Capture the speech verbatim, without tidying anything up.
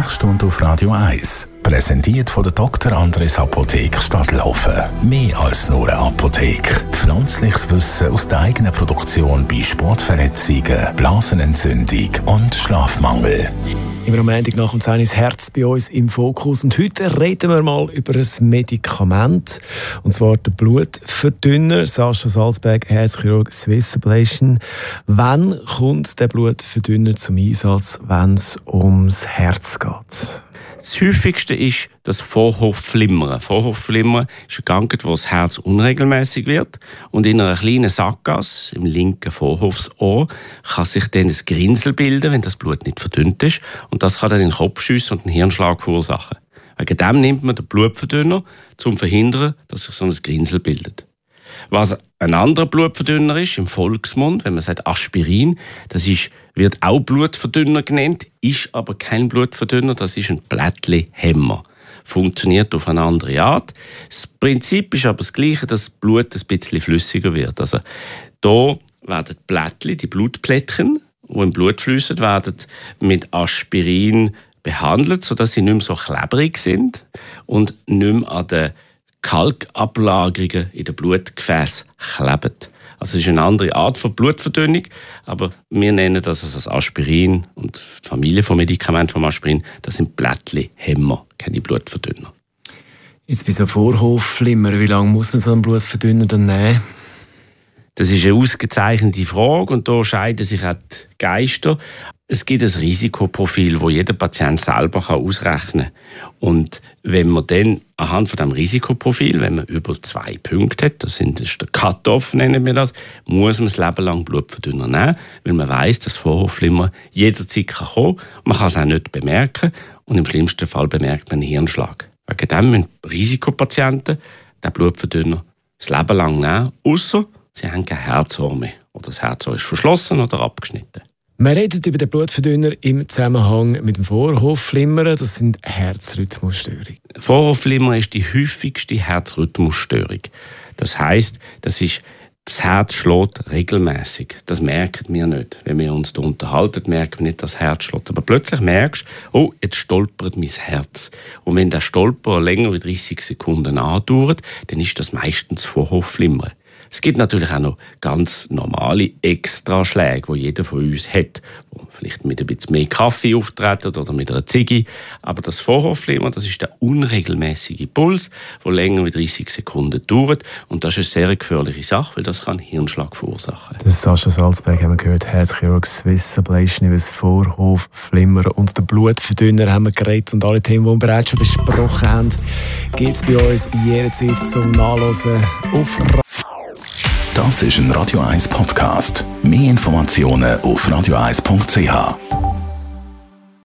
Sprechstunde auf Radio eins. Präsentiert von der Doktor Andres Apotheke Stadtlaufen. Mehr als nur eine Apotheke. Pflanzliches Wissen aus der eigenen Produktion bei Sportverletzungen, Blasenentzündung und Schlafmangel. Immer am Montag nach um zehn Uhr ist das Herz bei uns im Fokus. Und heute reden wir mal über ein Medikament. Und zwar den Blutverdünner. Sascha Salzberg, Herzchirurg, Swiss Ablation. Wann kommt der Blutverdünner zum Einsatz, wenn es ums Herz geht? Das häufigste ist das Vorhofflimmern. Vorhofflimmern ist ein Krankheit, wo das Herz unregelmäßig wird. Und in einer kleinen Sackgasse im linken Vorhofsohr kann sich dann ein Grinsel bilden, wenn das Blut nicht verdünnt ist. Und das kann dann in den Kopf schiessen und einen Hirnschlag verursachen. Wegen dem nimmt man den Blutverdünner, um zu verhindern, dass sich so ein Grinsel bildet. Was ein anderer Blutverdünner ist, im Volksmund, wenn man sagt Aspirin, das ist, wird auch Blutverdünner genannt, ist aber kein Blutverdünner, das ist ein Blättli-Hemmer. Funktioniert auf eine andere Art. Das Prinzip ist aber das Gleiche, dass das Blut ein bisschen flüssiger wird. Also da werden die Blättli, die Blutplättchen, die im Blut fließen, werden mit Aspirin behandelt, sodass sie nicht mehr so klebrig sind und nicht mehr an den Kalkablagerungen in den Blutgefäßen kleben. Also es ist eine andere Art von Blutverdünnung, aber wir nennen das als Aspirin und die Familie von Medikamenten vom Aspirin, das sind Blättli-Hemmer, keine Blutverdünner. Jetzt bei so Vorhofflimmern, wie lange muss man so einen Blutverdünner dann nehmen? Das ist eine ausgezeichnete Frage und da scheiden sich auch die Geister. Es gibt ein Risikoprofil, das jeder Patient selber ausrechnen kann. Und wenn man dann anhand von diesem Risikoprofil, wenn man über zwei Punkte hat, das ist der Cut-off, nennen wir das, muss man das Leben lang Blutverdünner nehmen, weil man weiss, dass Vorhofflimmern jederzeit kommen kann. Man kann es auch nicht bemerken und im schlimmsten Fall bemerkt man einen Hirnschlag. Wegen dem müssen Risikopatienten den Blutverdünner das Leben lang nehmen, ausser sie haben kein Herzohr mehr oder das Herzohr ist verschlossen oder abgeschnitten. Wir reden über den Blutverdünner im Zusammenhang mit dem Vorhofflimmern. Das sind Herzrhythmusstörungen. Vorhofflimmern ist die häufigste Herzrhythmusstörung. Das heisst, das, ist, das Herz schlägt regelmäßig. Das merken wir nicht. Wenn wir uns da unterhalten, merken wir nicht, dass das Herz schlägt. Aber plötzlich merkst du, oh, jetzt stolpert mein Herz. Und wenn der Stolper länger als dreißig Sekunden andauert, dann ist das meistens Vorhofflimmern. Es gibt natürlich auch noch ganz normale Extraschläge, die jeder von uns hat, wo vielleicht mit ein bisschen mehr Kaffee auftreten oder mit einer Ziege. Aber das Vorhofflimmern, das ist der unregelmäßige Puls, der länger als dreißig Sekunden dauert. Und das ist eine sehr gefährliche Sache, weil das kann Hirnschlag verursachen. Das Sascha Salzberg haben wir gehört, Herzchirurg, Swiss Ablation über das Vorhofflimmern und den Blutverdünner haben wir geredet. Und alle Themen, die wir bereits schon besprochen haben, gibt es bei uns jederzeit zum Nachlesen auf Das ist ein Radio eins Podcast. Mehr Informationen auf radio eins punkt c h.